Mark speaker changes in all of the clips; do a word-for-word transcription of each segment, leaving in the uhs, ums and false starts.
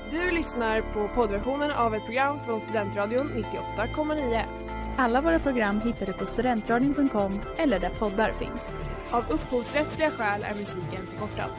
Speaker 1: Du lyssnar på poddversionen av ett program från Studentradion nittioåtta komma nio.
Speaker 2: Alla våra program hittar du på studentradion punkt com eller där poddar finns.
Speaker 1: Av upphovsrättsliga skäl är musiken förkortad.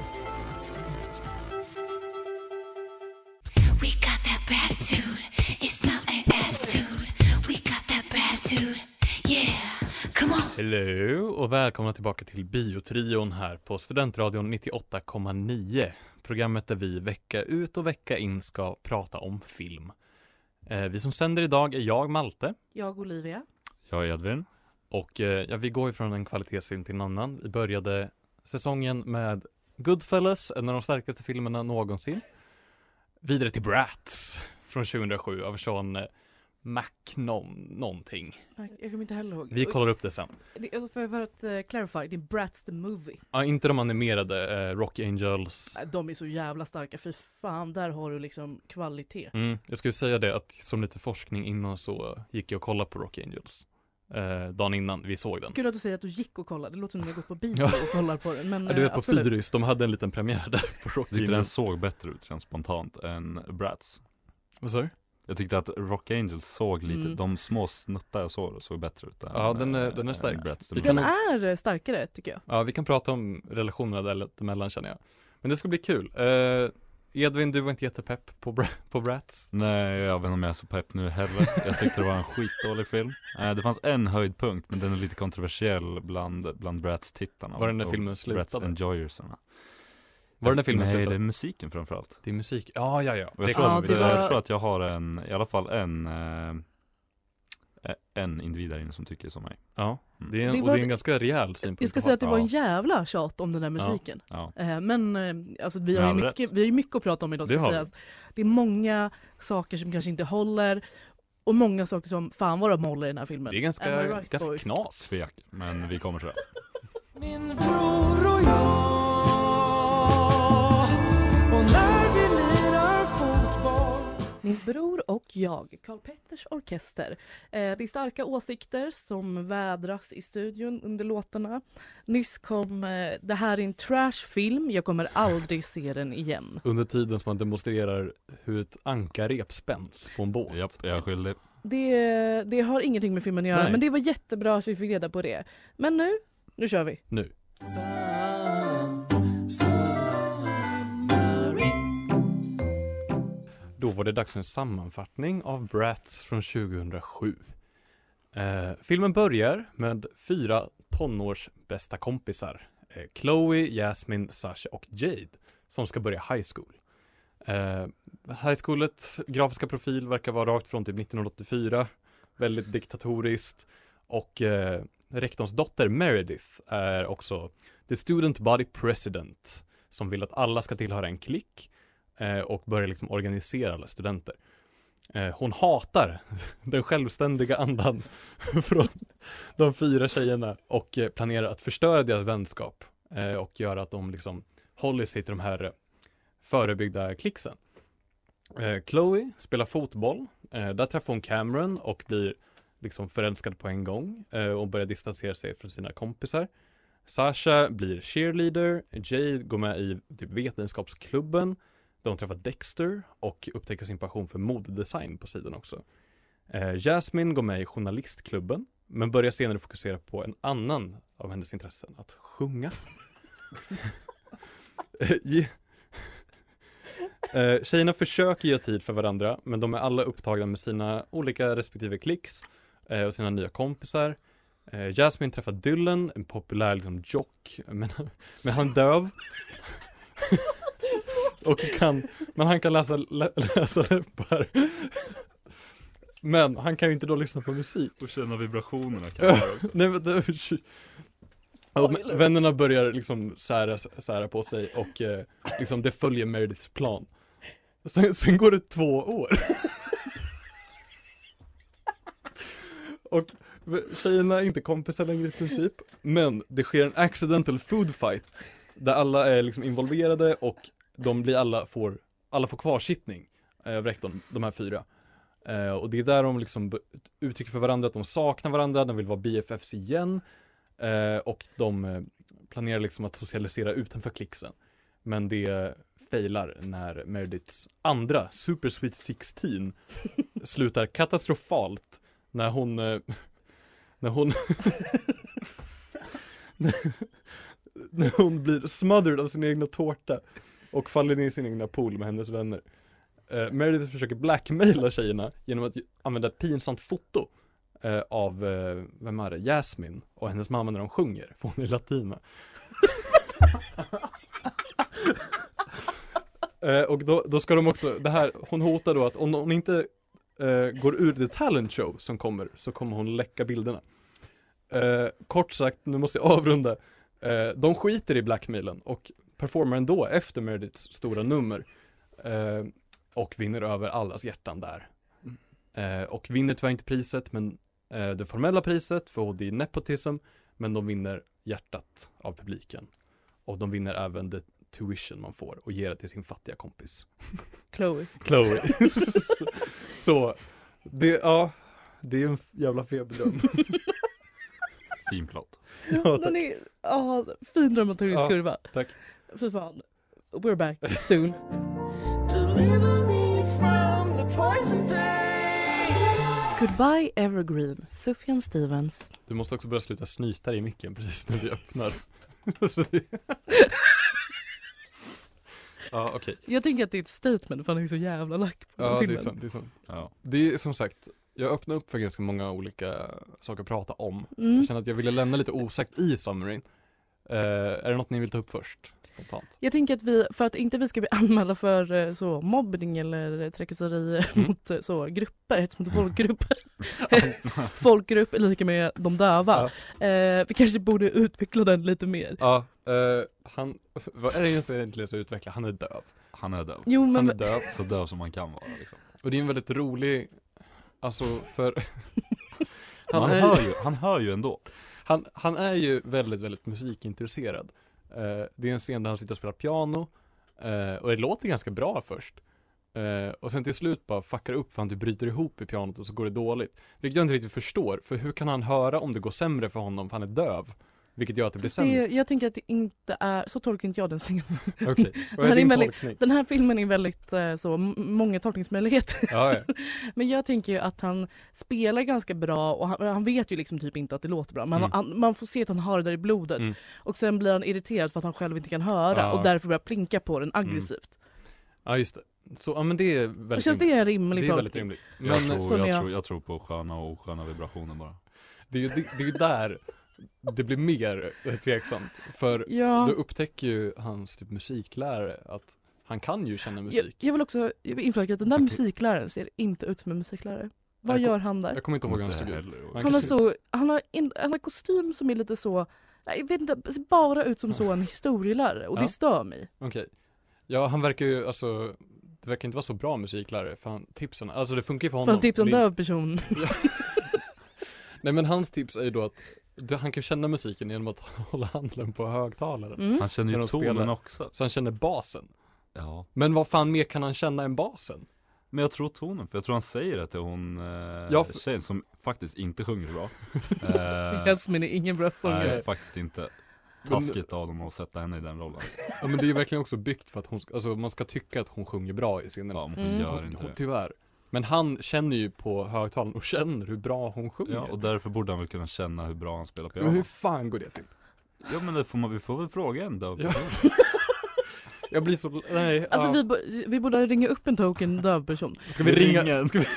Speaker 3: We got that gratitude. It's not an attitude. We got that gratitude. Yeah, come on.
Speaker 4: Hello och välkomna tillbaka till Biotrion här på Studentradion nittioåtta komma nio. Programmet där vi vecka ut och vecka in ska prata om film. Eh, vi som sänder idag är jag, Malte.
Speaker 5: Jag, Olivia.
Speaker 6: Jag är Edvin.
Speaker 4: Och eh, ja, vi går ifrån en kvalitetsfilm till en annan. Vi började säsongen med Goodfellas, en av de starkaste filmerna någonsin. Vidare till Bratz från tjugohundrasju av Sean eh, Mac någon, någonting.
Speaker 5: Jag kommer inte heller ihåg.
Speaker 4: Vi kollar upp det sen.
Speaker 5: Det, för, för att uh, clarify, det är Bratz the Movie.
Speaker 4: Ja, inte de animerade eh, Rock Angels.
Speaker 5: De är så jävla starka, för fan, där har du liksom kvalitet.
Speaker 4: Mm, jag skulle säga det att som lite forskning innan så gick jag och kollade på Rock Angels. Eh, dagen innan vi såg den.
Speaker 5: Kul att du säger att du gick och kollade. Det låter som att jag går på bio och kollar på den. Men,
Speaker 4: ja, du vet på
Speaker 5: absolut.
Speaker 4: Fyris, de hade en liten premiär där på Rock
Speaker 6: Jag tyckte den
Speaker 4: Angels.
Speaker 6: såg bättre ut rent spontant än Bratz.
Speaker 4: Vad sa du?
Speaker 6: Jag tyckte att Rock Angels såg lite,
Speaker 5: Mm.
Speaker 6: de små snuttar jag såg såg bättre ut än,
Speaker 4: Ja, den är-
Speaker 6: äh,
Speaker 4: den är stark.
Speaker 6: än Bratz.
Speaker 4: Vi
Speaker 5: Den
Speaker 4: kan-
Speaker 5: är starkare, tycker jag.
Speaker 4: Ja, vi kan prata om relationerna där lite emellan, känner jag. Men det ska bli kul. Eh, Edvin, du var inte jättepepp på, Bra- på Bratz.
Speaker 6: Nej, jag vet inte om jag är så pepp nu heller. Jag tyckte det var en skitdålig film. Eh, det fanns en höjdpunkt, men den är lite kontroversiell bland, bland Bratz-tittarna.
Speaker 4: Var den när
Speaker 6: och
Speaker 4: filmen slutade?
Speaker 6: Bratz-enjoyersarna.
Speaker 4: Var det när filmen
Speaker 6: Nej,
Speaker 4: slutade?
Speaker 6: det är musiken framförallt.
Speaker 4: Det är musik. Ja, ja, ja.
Speaker 6: Och jag,
Speaker 4: Det
Speaker 6: tror
Speaker 5: Ja,
Speaker 6: att,
Speaker 5: det var-
Speaker 6: jag tror att jag har en, i alla fall en eh, en individ där inne som tycker som mig.
Speaker 4: Ja, det är en,
Speaker 5: Det
Speaker 4: och
Speaker 5: var-
Speaker 4: det är en ganska rejäl synpunkt.
Speaker 5: Jag ska
Speaker 4: att
Speaker 5: säga
Speaker 4: ha.
Speaker 5: att det var en
Speaker 6: Ja.
Speaker 5: jävla tjat om den där musiken.
Speaker 6: Ja.
Speaker 5: Eh, Men eh, alltså, vi,
Speaker 6: Med
Speaker 5: har ju
Speaker 6: all
Speaker 5: mycket, vi har ju mycket att prata om idag, ska
Speaker 4: Det har
Speaker 5: sägas. Det är många saker som kanske inte håller. Och många saker som fan vad de håller i den här filmen.
Speaker 4: Det är ganska,
Speaker 5: Am I right,
Speaker 4: ganska
Speaker 5: boys?
Speaker 4: knas.
Speaker 6: Tvek, men vi kommer till det.
Speaker 7: Min bror och jag. Och när vi lirar fotboll.
Speaker 5: Min bror och jag, Karl Petters orkester. Eh, det är starka åsikter som vädras i studion under låtarna. Nyss kom eh, det här är en trashfilm, jag kommer aldrig se den igen.
Speaker 4: Under tiden som man demonstrerar hur ett ankarrep spänns på en båt.
Speaker 6: Japp, jag är skyldig.
Speaker 5: Det, det har ingenting med filmen att göra,
Speaker 4: Nej.
Speaker 5: men det var jättebra att vi fick reda på det. Men nu, nu kör vi.
Speaker 4: Nu. Då var det dags för en sammanfattning av Bratz från tjugohundrasju. Eh, filmen börjar med fyra tonårs bästa kompisar. Eh, Chloe, Jasmine, Sasha och Jade som ska börja high school. Eh, high schoolet grafiska profil verkar vara rakt från typ nittonhundraåttiofyra. Väldigt diktatoriskt. Och eh, rektorns dotter Meredith är också the student body president som vill att alla ska tillhöra en klick eh, och börja liksom organisera alla studenter. Eh, hon hatar den självständiga andan från de fyra tjejerna och eh, planerar att förstöra deras vänskap eh, och göra att de liksom håller sig till de här eh, förebyggda klicksen. Eh, Chloe spelar fotboll. Eh, där träffar hon Cameron och blir liksom förälskad på en gång eh, och börjar distansera sig från sina kompisar. Sasha blir cheerleader. Jade går med i typ vetenskapsklubben. De träffar Dexter och upptäcker sin passion för modedesign på sidan också. Eh, Jasmine går med i journalistklubben men börjar senare fokusera på en annan av hennes intressen, att sjunga. Eh, ge- Eh, tjejerna försöker ge tid för varandra, men de är alla upptagna med sina olika respektive klicks eh, och sina nya kompisar. Eh, Jasmine träffar Dylan, en populär liksom jock, men, men han är döv. och kan, men han kan läsa, lä, läsa läppar. men han kan ju inte då lyssna på musik.
Speaker 6: Och känna vibrationerna kan jag också.
Speaker 4: Nej, men det, och men- vännerna börjar liksom sära, sära på sig och eh, liksom det följer Merediths plan. Sen, sen går det två år. och tjejerna är inte kompisar längre i princip. Men det sker en accidental food fight där alla är liksom involverade och de blir alla får alla får kvarsittning eh, av rektorn, de här fyra. Eh, och det är där de liksom b- uttrycker för varandra att de saknar varandra, de vill vara B F Fs igen. Eh, och de eh, planerar liksom att socialisera utanför klicksen. Men det failar när Merediths andra Super Sweet sexton slutar katastrofalt när hon eh, när hon när hon blir smothered av sin egna tårta och faller ner i sin egna pool med hennes vänner. Uh, Meredith försöker blackmaila tjejerna genom att använda ett pinsamt foto uh, av, uh, vem är det? Jasmine och hennes mamma när de sjunger, för hon är latina. uh, och då, då ska de också, det här, hon hotar då att om hon inte uh, går ur the talent show som kommer, så kommer hon läcka bilderna. Uh, kort sagt, nu måste jag avrunda. Uh, de skiter i blackmailen och performar ändå efter Merediths stora nummer. Uh, Och vinner över allas hjärtan där. Eh, och vinner tyvärr inte priset, men eh, det formella priset för det är nepotism. Men de vinner hjärtat av publiken. Och de vinner även the tuition man får och ger det till sin fattiga kompis.
Speaker 5: Chloe.
Speaker 4: Chloe. så, så det, ja, det är en jävla feberdröm.
Speaker 6: Fin plott.
Speaker 4: Ja,
Speaker 5: Ja,
Speaker 4: tack.
Speaker 5: den är, ja, fin dramaturgisk
Speaker 4: Ja,
Speaker 5: kurva.
Speaker 4: tack.
Speaker 5: Fy fan. We're back soon.
Speaker 7: Deliver me from the poison pain.
Speaker 5: Goodbye Evergreen, Sufjan Stevens.
Speaker 4: Du måste också börja sluta snyta dig i micken precis när vi öppnar. Så det... Ja, okej. Okay.
Speaker 5: Jag tycker att det är ett statement för han är så jävla lack på
Speaker 4: Ja,
Speaker 5: filmen.
Speaker 4: det är sant, det är sant.
Speaker 6: Ja.
Speaker 4: Det är som sagt, jag öppnar upp för ganska många olika saker att prata om.
Speaker 5: Mm.
Speaker 4: Jag känner att jag ville lämna lite osagt i Submarine. Uh, är det något ni vill ta upp först? Spontant.
Speaker 5: Jag tänker att vi, för att inte vi ska bli anmälda för eh, så mobbning eller trakasserier
Speaker 4: Mm.
Speaker 5: mot eh, så grupper, hets mot folkgrupper. Folkgrupp är lika med de döva. Eh, vi kanske borde utveckla den lite mer.
Speaker 4: Ja, uh, han, vad är det som egentligen så utveckla? Han är döv.
Speaker 6: Han är döv.
Speaker 5: Jo, men
Speaker 4: Han är döv.
Speaker 6: Så döv som man kan vara liksom.
Speaker 4: Och det är en väldigt rolig, alltså för...
Speaker 6: Han,
Speaker 4: han, är,
Speaker 6: hör ju, han hör ju ändå.
Speaker 4: han, han är ju väldigt, väldigt musikintresserad. Uh, det är en scen där han sitter och spelar piano. Uh, och det låter ganska bra först. Uh, och sen till slut bara fuckar upp för han typ bryter ihop i pianot och så går det dåligt. Vilket jag inte riktigt förstår. För hur kan han höra om det går sämre för honom för han är döv? Vilket gör att det blir
Speaker 5: det,
Speaker 4: sämre.
Speaker 5: jag tänker att det inte är, så tolkar inte jag den scenen.
Speaker 4: Okej, okay. Vad
Speaker 5: Han
Speaker 4: är
Speaker 5: är
Speaker 4: din
Speaker 5: väldigt-
Speaker 4: tolkning?
Speaker 5: Den här filmen är väldigt eh, så, m- många tolkningsmöjligheter.
Speaker 4: Ja, ja.
Speaker 5: Men jag tänker ju att han spelar ganska bra och han, han vet ju liksom typ inte att det låter bra. Men
Speaker 4: Mm.
Speaker 5: han, man får se att han har det där i blodet.
Speaker 4: Mm.
Speaker 5: Och sen blir han irriterad för att han själv inte kan höra
Speaker 4: Ja.
Speaker 5: och därför börjar plinka på den aggressivt.
Speaker 4: Ja, just det. Så, ja men det är
Speaker 5: Och
Speaker 4: väldigt
Speaker 5: känns det en rimlig
Speaker 4: Det är väldigt
Speaker 5: tolkning?
Speaker 4: rimligt.
Speaker 6: Jag,
Speaker 4: Men
Speaker 6: tror,
Speaker 5: som
Speaker 6: jag,
Speaker 5: jag-
Speaker 6: tror, jag tror på sköna och osköna vibrationer bara.
Speaker 4: det är ju det, det är ju där det blir mer eh, tveksamt. För
Speaker 5: Ja.
Speaker 4: då upptäcker ju hans typ musiklärare att han kan ju känna
Speaker 5: Jag,
Speaker 4: musik.
Speaker 5: jag vill också inflika att den där
Speaker 4: Okej.
Speaker 5: musikläraren ser inte ut som en musiklärare. Vad
Speaker 4: Jag kom-
Speaker 5: gör han där?
Speaker 4: Jag kommer inte ihåg hur han
Speaker 6: Inte
Speaker 4: såg ut.
Speaker 6: heller.
Speaker 4: Han
Speaker 5: Han har,
Speaker 4: kanske-
Speaker 5: så, han, har in, han har kostym som är lite så, nej, jag vet inte, ser bara ut som så en historielärare och
Speaker 4: Ja.
Speaker 5: det stör mig.
Speaker 4: Okej. Ja, han verkar ju, alltså, det verkar inte vara så bra musiklärare för han, tipsen, alltså det funkar ju för
Speaker 5: För
Speaker 4: honom.
Speaker 5: en tips om
Speaker 4: Det är-
Speaker 5: döv person.
Speaker 4: Nej men hans tips är ju då att det- han kan känna musiken genom att hålla handen på högtalaren.
Speaker 5: Mm.
Speaker 6: Han känner
Speaker 4: När
Speaker 6: ju
Speaker 4: de
Speaker 6: tonen
Speaker 4: spelar.
Speaker 6: också.
Speaker 4: Så han känner basen.
Speaker 6: Ja.
Speaker 4: Men vad fan mer kan han känna än basen?
Speaker 6: Men jag tror tonen, för jag tror han säger det till hon eh,
Speaker 4: Ja, för-
Speaker 6: tjejen som faktiskt inte sjunger bra. eh,
Speaker 5: Jasmine är ingen bra sångare.
Speaker 6: nej, faktiskt inte. Taskigt av dem att sätta henne i den rollen.
Speaker 4: Ja men det är ju verkligen också byggt för att hon, ska- alltså man ska tycka att hon sjunger bra i scenen.
Speaker 6: Ja, men hon
Speaker 5: Mm.
Speaker 6: gör
Speaker 4: Hon-
Speaker 6: inte
Speaker 4: hon,
Speaker 6: det.
Speaker 4: tyvärr. Men han känner ju på högtalaren och känner hur bra hon sjunger.
Speaker 6: Ja, och därför borde han väl kunna känna hur bra han spelar
Speaker 4: Men
Speaker 6: piano.
Speaker 4: hur fan går det till?
Speaker 6: Ja, men det får man, vi får väl fråga en då.
Speaker 4: Ja. Jag blir så, nej.
Speaker 5: Alltså
Speaker 4: ja.
Speaker 5: vi, bo- vi borde ringa upp en token döv person.
Speaker 4: Ska vi ringa?
Speaker 6: Ringen.
Speaker 4: Ska vi...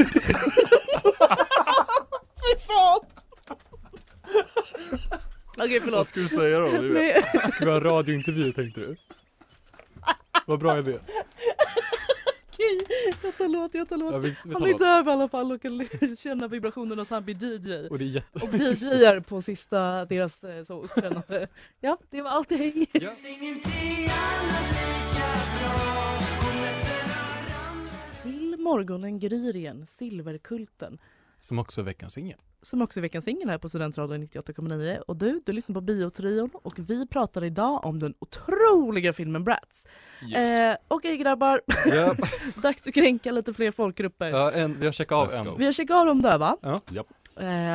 Speaker 5: Okej,
Speaker 6: Vad
Speaker 5: förlåt.
Speaker 6: ska du säga då? Du vet.
Speaker 5: Nej.
Speaker 4: Ska vi ha en radiointervju tänkte du? Vad bra idé.
Speaker 5: Okej, jag tar låt, jag tar låt.
Speaker 4: Ja, vi, vi
Speaker 5: Han
Speaker 4: tar
Speaker 5: är
Speaker 4: något.
Speaker 5: döv i alla fall och kan känna vibrationerna så han blir D J.
Speaker 4: Och det är jätte...
Speaker 5: Och D J:ar på sista deras eh, så uppträdande. Ja, det var allt, hej.
Speaker 4: Ja.
Speaker 7: Ingenting annat lika bra om nätterna ramlar.
Speaker 5: Till morgonen gryr igen, Silverkulten.
Speaker 4: Som också är veckans singel.
Speaker 5: Som också är veckans singel här på Studentradion nittioåtta komma nio. Och du, du lyssnar på Biotrion och vi pratar idag om den otroliga filmen Bratz.
Speaker 4: Yes.
Speaker 5: Eh, Okej grabbar,
Speaker 4: Ja,
Speaker 5: dags att kränka lite fler folkgrupper.
Speaker 4: ja, en, vi har checkat av
Speaker 6: Let's
Speaker 4: en.
Speaker 6: go.
Speaker 5: Vi har checkat av de döva.
Speaker 6: Japp.
Speaker 5: Eh,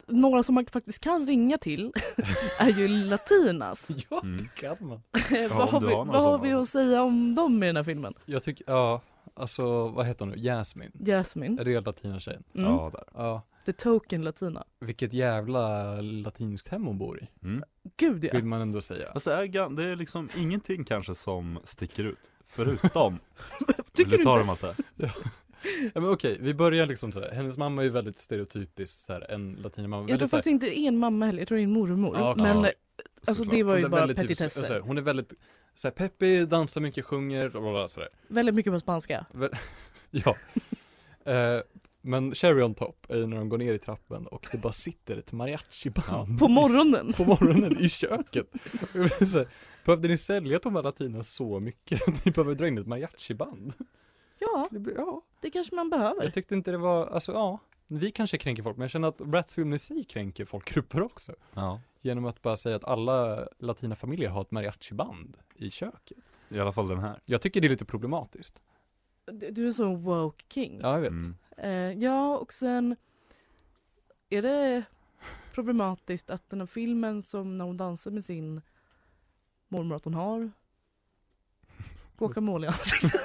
Speaker 5: några som man faktiskt kan ringa till är ju latinas.
Speaker 4: Ja,
Speaker 6: Mm.
Speaker 4: det kan man.
Speaker 5: vad har
Speaker 6: om du
Speaker 5: vi,
Speaker 6: har några
Speaker 5: vad har
Speaker 6: sådana.
Speaker 5: vi att säga om dem i den här filmen?
Speaker 4: Jag tycker, ja, alltså vad heter hon nu? Jasmine.
Speaker 5: Jasmine.
Speaker 4: Är det latinatjejen?
Speaker 5: Mm.
Speaker 6: Ja, där.
Speaker 4: Ja.
Speaker 5: The token latina.
Speaker 4: Vilket jävla latinskt hem hon bor i,
Speaker 6: Mm.
Speaker 5: Gud ja.
Speaker 4: vill man ändå säga.
Speaker 6: Fast det är, gan- det är liksom ingenting kanske som sticker ut. Förutom,
Speaker 5: Tycker
Speaker 6: vill
Speaker 5: du
Speaker 6: du ta
Speaker 5: inte?
Speaker 6: dem att det?
Speaker 4: Ja, men okej, vi börjar liksom så här. Hennes mamma är ju väldigt stereotypiskt så här, en latinamamma.
Speaker 5: Jag tror
Speaker 4: Väldigt så här-
Speaker 5: faktiskt inte det är en mamma heller, jag tror det är en mormor.
Speaker 4: Ja, okej.
Speaker 5: Men
Speaker 6: Ja,
Speaker 5: alltså
Speaker 6: såklart.
Speaker 5: det var ju
Speaker 4: Hon är
Speaker 5: bara
Speaker 4: väldigt typisk-
Speaker 5: petitesser.
Speaker 4: så här, hon är väldigt så här, peppig, dansar mycket, sjunger och sådär.
Speaker 5: Väldigt mycket på spanska.
Speaker 4: Väl- Ja. Eh, men cherry on top är ju när de går ner i trappen och det bara sitter ett mariachi-band
Speaker 5: På morgonen.
Speaker 4: i, på morgonen i köket. Och jag blir så här, behövde ni sälja de här latinas så mycket att ni behöver dra in ett mariachi-band?
Speaker 5: Ja,
Speaker 4: Det blir, ja,
Speaker 5: det kanske man behöver.
Speaker 4: jag tyckte inte det var, alltså ja, vi kanske kränker folk, men jag känner att Bratz film i sig kränker folkgrupper också.
Speaker 6: Ja.
Speaker 4: Genom att bara säga att alla latina familjer har ett mariachi-band i köket.
Speaker 6: I alla fall den här.
Speaker 4: Jag tycker det är lite problematiskt.
Speaker 5: Du du är så woke king.
Speaker 4: Ja, jag vet.
Speaker 6: Mm.
Speaker 5: Eh, ja, och sen är det problematiskt att den här filmen som när hon dansar med sin mormor att hon har guacamole i ansiktet.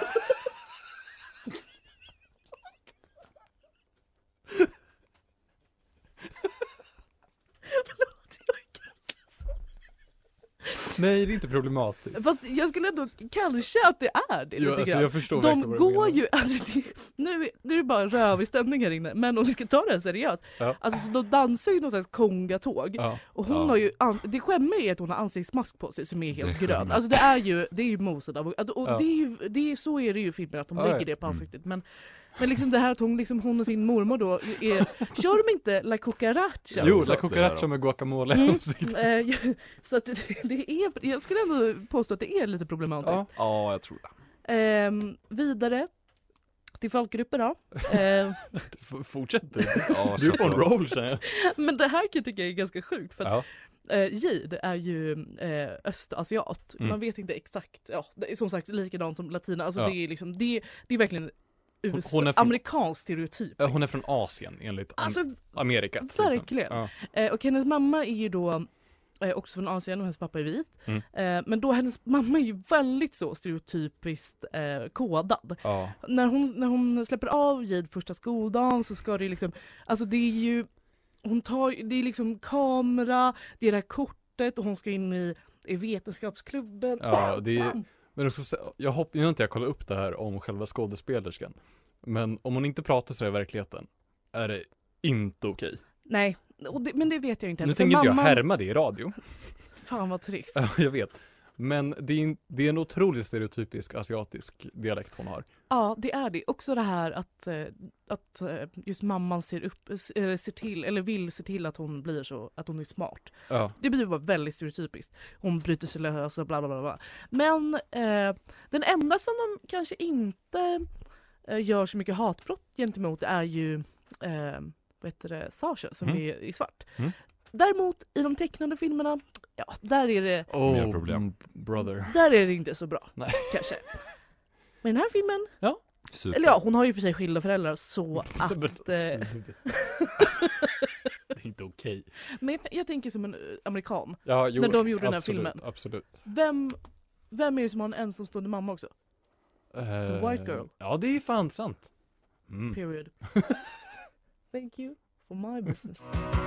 Speaker 5: Förlåt, jag är gränslös.
Speaker 4: Nej, det är inte problematiskt.
Speaker 5: Fast jag skulle ändå kanske att det är det
Speaker 4: Jo,
Speaker 5: lite
Speaker 4: alltså,
Speaker 5: grann.
Speaker 4: jag förstår verkligen
Speaker 5: De
Speaker 4: vad du
Speaker 5: går
Speaker 4: menar.
Speaker 5: ju, alltså det, nu, nu är det bara rövig stämning här inne, men om vi ska ta det här seriöst.
Speaker 4: Ja.
Speaker 5: Alltså så de dansar ju någon slags kongatåg.
Speaker 4: Ja.
Speaker 5: Och hon
Speaker 6: Ja.
Speaker 5: har ju, an- det skämmer är att hon har ansiktsmask på sig som är
Speaker 6: Det
Speaker 5: helt
Speaker 6: är
Speaker 5: grön.
Speaker 6: skämmigt.
Speaker 5: Alltså det är ju, det är ju mosad av, alltså, och
Speaker 4: Ja.
Speaker 5: det är ju, det är, så är det ju i filmen att de
Speaker 4: Ja,
Speaker 5: lägger
Speaker 4: ja.
Speaker 5: det på
Speaker 6: Mm.
Speaker 5: ansiktet. Men, men liksom det här att hon, liksom, hon och sin mormor då är, kör de inte La Cucaracha?
Speaker 4: Jo,
Speaker 6: också.
Speaker 4: la
Speaker 6: Det
Speaker 4: cucaracha
Speaker 6: är
Speaker 4: med guacamole.
Speaker 5: Mm.
Speaker 4: Alltså,
Speaker 5: Eh, så att det, det är, jag skulle ändå påstå att det är lite problematiskt.
Speaker 4: Ja.
Speaker 6: Ja, jag tror det.
Speaker 5: Ehm, vidare till folkgrupper då. Ehm,
Speaker 4: F- Fortsätt du.
Speaker 6: Ja,
Speaker 4: Du är på en
Speaker 6: kör på.
Speaker 4: roll, känner jag.
Speaker 5: men det här kan jag tycka är ganska sjukt för att
Speaker 4: Ja.
Speaker 5: eh, Jade är ju eh, östasiat.
Speaker 4: Mm.
Speaker 5: Man vet inte exakt, ja, det är som sagt likadant som latina. Alltså
Speaker 4: Ja.
Speaker 5: det är liksom, det, det är verkligen U S A,
Speaker 4: hon är från-
Speaker 5: amerikansk stereotyp.
Speaker 4: Ja, Hon är från Asien enligt am-
Speaker 5: Alltså
Speaker 4: Amerika.
Speaker 5: verkligen.
Speaker 4: Ja.
Speaker 5: Eh, och hennes mamma är ju då eh, också från Asien och hennes pappa är vit.
Speaker 4: Mm.
Speaker 5: Eh, men då hennes mamma är ju väldigt så stereotypiskt eh, kodad.
Speaker 4: Ja.
Speaker 5: När hon, när hon släpper av Jade första skoldagen så ska det liksom, alltså det är ju, hon tar, det är liksom kamera, det är det här kortet och hon ska in i, i vetenskapsklubben.
Speaker 4: Ja, det är, men också, så- jag hoppas, nu har inte jag kollat upp det här om själva skådespelerskan. Men om hon inte pratar så i verkligheten är det inte okej.
Speaker 5: Nej, och det, men det vet jag inte
Speaker 4: Nu
Speaker 5: heller. För
Speaker 4: tänker inte jag
Speaker 5: mamman-
Speaker 4: härma det i radio.
Speaker 5: Fan vad trist.
Speaker 4: Ja, jag vet. Men det är, en, det är en otroligt stereotypisk asiatisk dialekt hon har.
Speaker 5: Ja, det är det. Också det här att, eh, att eh, just mamman ser upp, s- eller ser till, eller vill se till att hon blir så, att hon är smart.
Speaker 4: Ja.
Speaker 5: Det blir bara väldigt stereotypiskt. Hon bryter sig lös och bla bla bla. bla. Men eh, den enda som de kanske inte eh, gör så mycket hatbrott gentemot är ju eh, vad heter det, Sasha som
Speaker 4: Mm.
Speaker 5: är i svart.
Speaker 4: Mm.
Speaker 5: Däremot i de tecknade filmerna, ja, där är det,
Speaker 4: Oh,
Speaker 6: Mer problem.
Speaker 4: mm, brother.
Speaker 5: där är det inte så bra.
Speaker 4: Nej.
Speaker 5: Kanske. Men den här filmen,
Speaker 6: Super.
Speaker 5: eller ja, hon har ju för sig skilda föräldrar så att...
Speaker 4: Men,
Speaker 5: Eh,
Speaker 4: alltså, det är inte okej.
Speaker 5: men jag, jag tänker som en eh, amerikan.
Speaker 4: Ja, jo,
Speaker 5: När de gjorde den här
Speaker 4: absolut,
Speaker 5: filmen.
Speaker 4: Absolut.
Speaker 5: Vem, vem är det som har en ensamstående mamma också?
Speaker 4: The
Speaker 5: white girl.
Speaker 4: Ja, det är fan sant. Mm.
Speaker 5: Period. Thank you for my business.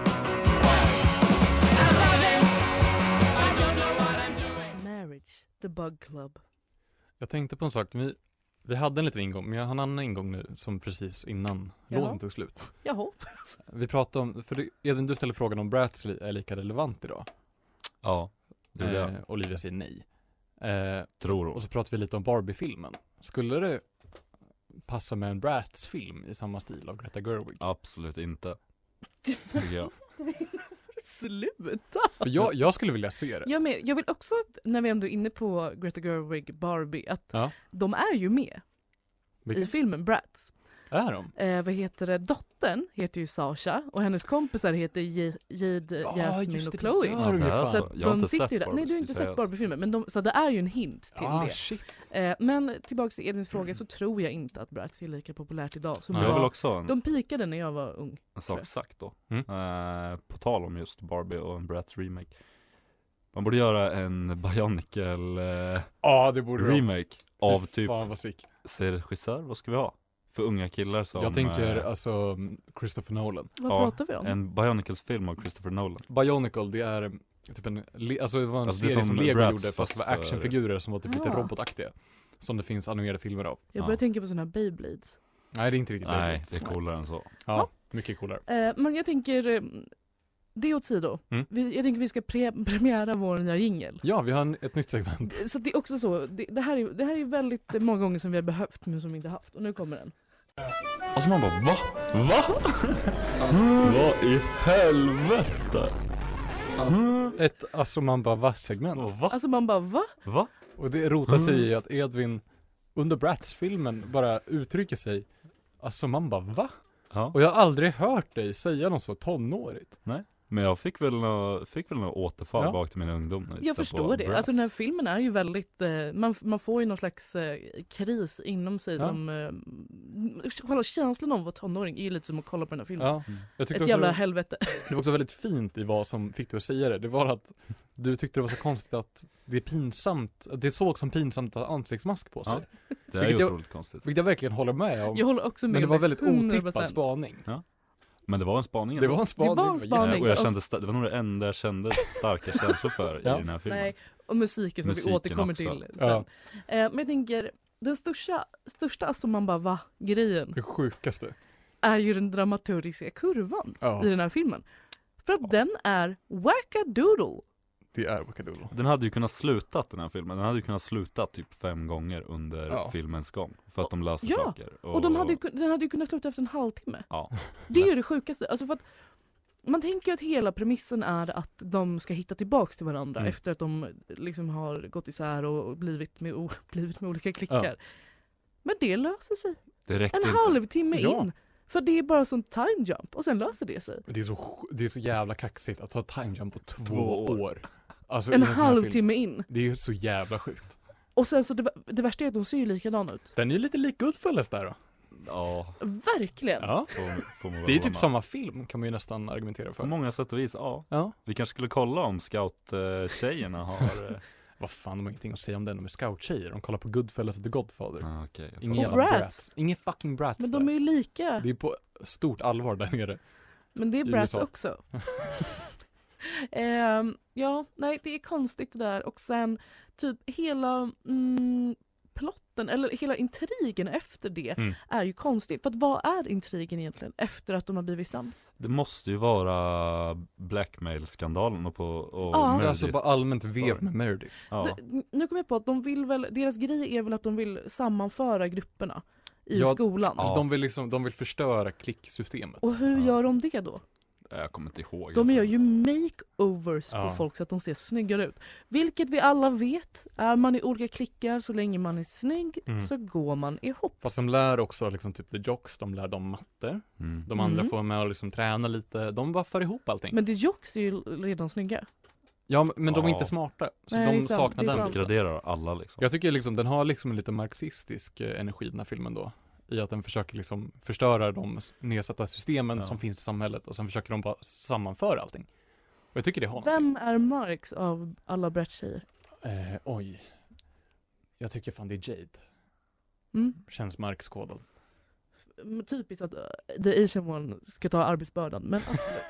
Speaker 5: Marriage, the bug club.
Speaker 4: Jag tänkte på en sak. Vi, vi hade en liten ingång, men jag har en annan ingång nu som precis innan
Speaker 5: Ja.
Speaker 4: låten tog slut.
Speaker 5: Jaha.
Speaker 4: Vi pratade om, för du, Edvin, du ställde frågan om Bratz li- är lika relevant idag.
Speaker 6: Ja, det vill jag.
Speaker 4: Eh, Olivia säger nej. Eh,
Speaker 6: Tror hon.
Speaker 4: och så pratade vi lite om Barbie-filmen. Skulle det passa med en Bratz-film i samma stil av Greta Gerwig?
Speaker 6: Absolut inte. Tycker jag.
Speaker 5: Sluta!
Speaker 4: För jag, jag skulle vilja se det.
Speaker 5: Jag, med, jag vill också, att, när vi ändå är inne på Greta Gerwig, Barbie, att
Speaker 4: Ja.
Speaker 5: de är ju med i
Speaker 4: Vilken?
Speaker 5: filmen Bratz.
Speaker 4: Är de?
Speaker 5: Eh, vad heter det? Dottern heter ju Sasha och hennes kompisar heter J- Jade,
Speaker 4: Ja,
Speaker 5: Jasmine
Speaker 4: just
Speaker 5: och
Speaker 4: det,
Speaker 5: Chloe.
Speaker 4: det
Speaker 6: Ja,
Speaker 4: gör de
Speaker 6: det
Speaker 4: ju
Speaker 6: är
Speaker 4: fan.
Speaker 5: Så
Speaker 6: så.
Speaker 5: att
Speaker 6: Jag har
Speaker 5: de
Speaker 6: inte
Speaker 5: sitter
Speaker 6: sett
Speaker 5: ju där.
Speaker 6: Barbie,
Speaker 5: Nej, du har inte
Speaker 6: ska
Speaker 5: sett
Speaker 6: sägas.
Speaker 5: Barbie-filmen, men de, så det är ju en hint till
Speaker 4: Ah,
Speaker 5: det.
Speaker 4: shit.
Speaker 5: Eh, men tillbaka till Edvins fråga så tror jag inte att Bratz är lika populärt idag som
Speaker 6: Men
Speaker 5: det
Speaker 6: jag vill
Speaker 5: var.
Speaker 6: också ha en,
Speaker 5: De pikade när jag var ung.
Speaker 6: en sak sagt då.
Speaker 4: Mm.
Speaker 6: Eh, på tal om just Barbie och en Bratz remake. Man borde göra en Bionicle eh,
Speaker 4: Ja, det borde de.
Speaker 6: remake av
Speaker 4: Fy
Speaker 6: typ,
Speaker 4: Fan vad sick.
Speaker 6: säg regissör, vad ska vi ha? För unga killar som...
Speaker 4: Jag tänker
Speaker 6: eh,
Speaker 4: alltså Christopher Nolan.
Speaker 5: Vad
Speaker 6: Ja,
Speaker 5: pratar vi om?
Speaker 6: en Bionicles film av Christopher Nolan.
Speaker 4: Bionicle, det är eh, typ en, le- alltså det var en
Speaker 6: Alltså det är
Speaker 4: serie som
Speaker 6: som
Speaker 4: Lego
Speaker 6: Bratz,
Speaker 4: gjorde fast
Speaker 6: fast
Speaker 4: det var
Speaker 6: för-
Speaker 4: actionfigurer som var typ lite
Speaker 5: Ah.
Speaker 4: robotaktiga. Som det finns animerade filmer av.
Speaker 5: Jag
Speaker 6: Ja.
Speaker 5: börjar tänka på såna här Beyblades.
Speaker 4: Nej, det är inte riktigt
Speaker 6: Nej,
Speaker 4: Beyblades.
Speaker 6: det är coolare än så.
Speaker 4: Ja, mycket coolare.
Speaker 5: Eh, men jag tänker, eh, det åt sido.
Speaker 4: Mm.
Speaker 5: Vi, jag tänker vi ska pre- premiära vår nya jingel.
Speaker 4: Ja, vi har en, ett nytt segment.
Speaker 5: Så det är också så, det, det, här är, det här är väldigt många gånger som vi har behövt men som vi inte haft. Och nu kommer den.
Speaker 6: Alltså man bara, va? Va? Vad i helvete?
Speaker 4: Ett alltså man bara va-segment.
Speaker 6: Oh, va?
Speaker 5: Alltså man bara va?
Speaker 6: Va?
Speaker 4: Och det rotar sig i att Edvin under Bratz-filmen bara uttrycker sig alltså man bara va?
Speaker 6: Ja.
Speaker 4: Och jag har aldrig hört dig säga något så tonårigt.
Speaker 6: Men jag fick väl nå, fick väl något återfall
Speaker 4: Ja.
Speaker 6: bak till min ungdom. när
Speaker 5: Jag
Speaker 6: tittade på
Speaker 5: förstår det.
Speaker 6: Bratz.
Speaker 5: Alltså den här filmen är ju väldigt, eh, man, man får ju någon slags eh, kris inom sig
Speaker 4: Ja.
Speaker 5: som, eh, själva känslan av att vara tonåring är ju lite som att kolla på den här filmen.
Speaker 4: Ja,
Speaker 6: Mm.
Speaker 4: jag tyckte
Speaker 5: Ett
Speaker 4: också
Speaker 5: jävla
Speaker 4: det,
Speaker 5: helvete.
Speaker 4: det var också väldigt fint i vad som fick dig att säga det. Det var att du tyckte det var så konstigt att det är pinsamt, att det såg som pinsamt att ha ansiktsmask på sig.
Speaker 6: Ja. Det är
Speaker 4: Vilket
Speaker 6: ju
Speaker 4: jag-
Speaker 6: otroligt konstigt.
Speaker 4: Vilket jag verkligen håller med om.
Speaker 5: Jag håller också med
Speaker 4: Men det var
Speaker 5: om
Speaker 4: väldigt
Speaker 5: hundra
Speaker 4: otippad
Speaker 5: procent.
Speaker 4: spaning.
Speaker 6: Men det var en spaning
Speaker 4: Det
Speaker 6: ändå.
Speaker 4: var en spaning.
Speaker 5: Det var en spaning.
Speaker 6: Eh, och jag
Speaker 5: Och-
Speaker 6: kände, sta- det var nog det enda jag kände starka känslor för
Speaker 4: Ja.
Speaker 6: i den här filmen.
Speaker 5: Nej, och musiken som
Speaker 6: Musiken
Speaker 5: vi återkommer
Speaker 6: också.
Speaker 5: till sen.
Speaker 4: Ja.
Speaker 5: Eh, men jag tänker, den största, största alltså man bara va-grejen
Speaker 4: Det sjukaste.
Speaker 5: är ju den dramaturgiska kurvan
Speaker 4: Ja,
Speaker 5: i den här filmen. För att den är wackadoodle.
Speaker 4: det är Wackadoodle.
Speaker 6: Den hade ju kunnat sluta den här filmen. Den hade ju kunnat sluta typ fem gånger under
Speaker 4: Ja.
Speaker 6: filmens gång. För att de löser
Speaker 5: Ja,
Speaker 6: saker.
Speaker 5: Och de hade ju, kun- den hade ju kunnat sluta efter en halvtimme.
Speaker 6: Ja.
Speaker 5: Det är ju det sjukaste. Alltså för att man tänker ju att hela premissen är att de ska hitta tillbaks till varandra
Speaker 4: Mm.
Speaker 5: efter att de liksom har gått isär och blivit med, o- blivit med olika klickar.
Speaker 4: Ja.
Speaker 5: Men det löser sig.
Speaker 6: Det räckte
Speaker 5: En
Speaker 6: inte.
Speaker 5: halvtimme
Speaker 4: Ja.
Speaker 5: in. För det är bara sån time jump och sen löser det sig.
Speaker 4: Det är så, sj- det är så jävla kaxigt att ha time jump på två,
Speaker 6: Två år.
Speaker 4: år. Alltså,
Speaker 5: En
Speaker 4: i sån här film.
Speaker 5: halvtimme in.
Speaker 4: Det är ju så jävla sjukt.
Speaker 5: Och sen så det, det värsta är att de ser ju likadana ut.
Speaker 4: Den är ju lite lik Goodfellas där då.
Speaker 6: Ja.
Speaker 5: Verkligen.
Speaker 4: Ja.
Speaker 6: Får, får man väl
Speaker 4: Det är ju
Speaker 6: hålla
Speaker 4: typ
Speaker 6: med.
Speaker 4: samma film kan man ju nästan argumentera
Speaker 6: På
Speaker 4: för.
Speaker 6: många sätt och vis, ja.
Speaker 4: Ja.
Speaker 6: Vi kanske skulle kolla om scout-tjejerna har... eh,
Speaker 4: Vad fan, de har ingenting att säga om den, de är scouttjejer. De kollar på Goodfellas och The Godfather.
Speaker 6: ah, okej, jag
Speaker 4: Ingen
Speaker 5: Och
Speaker 4: jävla
Speaker 5: Bratz.
Speaker 4: Bratz. Ingen fucking Bratz
Speaker 5: Men
Speaker 4: där.
Speaker 5: de är ju lika.
Speaker 4: Det är på stort allvar där nere.
Speaker 5: Men det är
Speaker 4: i
Speaker 5: Bratz
Speaker 4: U S A.
Speaker 5: också. Ehm, ja, nej det är konstigt det där. Och sen typ hela mm, plotten, eller hela intrigen efter det
Speaker 4: Mm.
Speaker 5: är ju konstigt. För att vad är intrigen egentligen efter att de har blivit sams?
Speaker 6: Det måste ju vara blackmail-skandalen och på och
Speaker 5: Ja.
Speaker 6: Meredith.
Speaker 4: Alltså bara allmänt vev med Meredith.
Speaker 6: Ja.
Speaker 5: Du, nu kommer jag på att de vill väl, deras grej är väl att de vill sammanföra grupperna i
Speaker 4: Ja,
Speaker 5: skolan.
Speaker 6: Ja.
Speaker 4: De vill liksom, de vill förstöra klicksystemet.
Speaker 5: Och hur
Speaker 6: Ja.
Speaker 5: gör de det då?
Speaker 6: Jag kommer inte ihåg.
Speaker 5: De gör ju makeovers
Speaker 4: Ja.
Speaker 5: på folk så att de ser snyggare ut. Vilket vi alla vet, är man i olika klickar så länge man är snygg
Speaker 4: Mm.
Speaker 5: så går man ihop.
Speaker 4: Fast de lär också liksom typ the jocks, de lär dem matte.
Speaker 6: Mm.
Speaker 4: De andra
Speaker 5: Mm.
Speaker 4: får med och liksom träna lite. De bara för ihop allting.
Speaker 5: Men the jocks är ju redan snygga.
Speaker 4: ja, men- men de är
Speaker 6: Ja.
Speaker 4: inte smarta. Så
Speaker 5: Nej, det är
Speaker 4: de
Speaker 5: sant,
Speaker 4: saknar
Speaker 5: det är
Speaker 4: den
Speaker 5: sant.
Speaker 4: biten.
Speaker 6: Graderar alla liksom.
Speaker 4: Jag tycker liksom den har liksom en lite marxistisk eh, energi den här filmen då. I att den försöker liksom förstöra de s- nedsatta systemen
Speaker 6: Ja.
Speaker 4: som finns i samhället och sen försöker de bara sammanföra allting. Och jag tycker det har någonting.
Speaker 5: Vem är Marx av alla Bratz-tjejer?
Speaker 4: Eh, oj. Jag tycker fan det är Jade.
Speaker 5: Mm?
Speaker 4: Känns Marx-kodad.
Speaker 5: Men Typiskt att uh, the Asian one ska ta arbetsbördan, men absolut.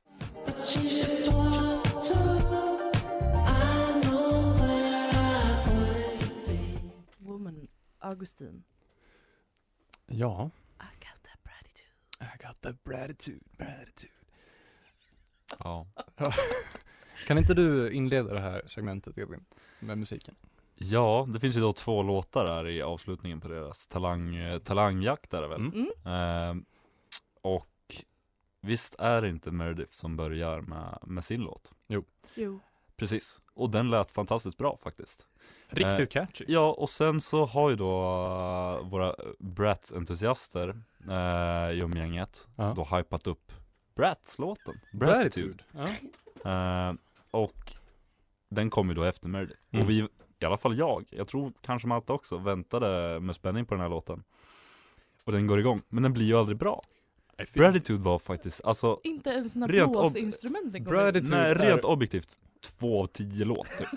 Speaker 5: Woman, Augustin.
Speaker 4: Ja.
Speaker 5: I got that gratitude.
Speaker 4: I got the gratitude, gratitude.
Speaker 6: Ja.
Speaker 4: Kan inte du inleda det här segmentet Edvin? Med musiken?
Speaker 6: ja, det finns ju då två låtar här i avslutningen på deras talang, eh, talangjakt är det väl?
Speaker 4: Mm.
Speaker 5: Mm?
Speaker 6: Eh, och visst är det inte Meredith som börjar med, med sin låt?
Speaker 5: Jo.
Speaker 6: Precis. och den lät fantastiskt bra faktiskt.
Speaker 4: Riktigt catchy.
Speaker 6: Ja, och sen så har ju då uh, våra Bratz-entusiaster uh, i umgänget
Speaker 4: Ja.
Speaker 6: då hypat upp Bratz-låten.
Speaker 4: Gratitude. Ja.
Speaker 6: Uh, och den kom ju då efter Meredith.
Speaker 4: Mm.
Speaker 6: Och vi, i alla fall jag, jag tror kanske Malta också, väntade med spänning på den här låten. Och den går igång, men den blir ju aldrig bra. Gratitude var faktiskt, alltså
Speaker 5: Inte ens när
Speaker 6: Rent ob-
Speaker 5: blåsinstrumenten kommer.
Speaker 4: Gratitude
Speaker 6: nej,
Speaker 4: är-
Speaker 6: rent objektivt två av tio låt typ.